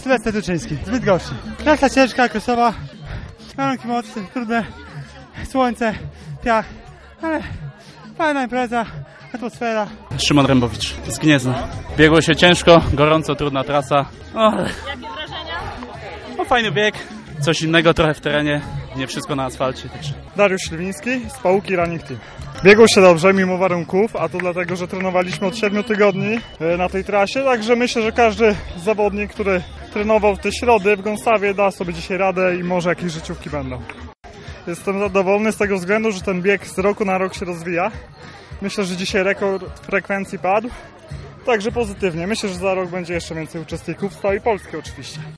Sylwester Tuczyński z Bydgoszczy. Trasa ciężka, krysowa, warunki mocne, trudne, słońce, piach, ale fajna impreza, atmosfera. Szymon Rębowicz z Gniezna. Biegło się ciężko, gorąco, trudna trasa. Jakie wrażenia? Fajny bieg, coś innego trochę w terenie, nie wszystko na asfalcie. Także. Dariusz Śliwiński z Pałuki Running Team. Biegło się dobrze mimo warunków, a to dlatego, że trenowaliśmy od 7 tygodni na tej trasie, także myślę, że każdy zawodnik, który trenował te środy w Gąsawie, da sobie dzisiaj radę i może jakieś życiówki będą. Jestem zadowolony z tego względu, że ten bieg z roku na rok się rozwija. Myślę, że dzisiaj rekord frekwencji padł, także pozytywnie. Myślę, że za rok będzie jeszcze więcej uczestników z całej Polski oczywiście.